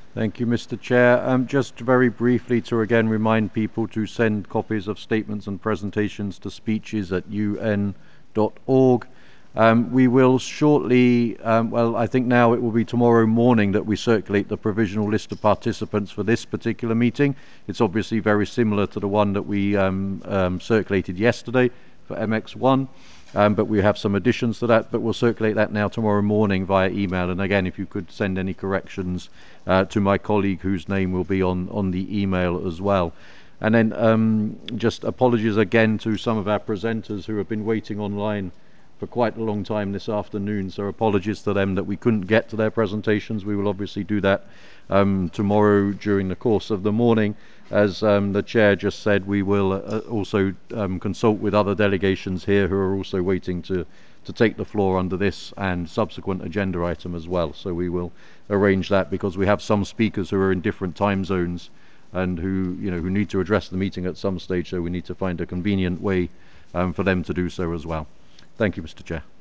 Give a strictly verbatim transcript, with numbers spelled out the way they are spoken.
Thank you, Mister Chair. Um, just very briefly to again remind people to send copies of statements and presentations to speeches at u n dot org. Um, we will shortly, um, well, I think now it will be tomorrow morning that we circulate the provisional list of participants for this particular meeting. It's obviously very similar to the one that we um, um, circulated yesterday for M X one. Um, but we have some additions to that, but we'll circulate that now tomorrow morning via email. And again, if you could send any corrections uh, to my colleague whose name will be on, on the email as well. And then um, just apologies again to some of our presenters who have been waiting online for quite a long time this afternoon, so apologies to them that we couldn't get to their presentations. We will obviously do that um, tomorrow during the course of the morning. As um, the chair just said, we will uh, also um, consult with other delegations here who are also waiting to, to take the floor under this and subsequent agenda item as well. So we will arrange that because we have some speakers who are in different time zones and who, you know, who need to address the meeting at some stage, so we need to find a convenient way um, for them to do so as well. Thank you, Mister Chair.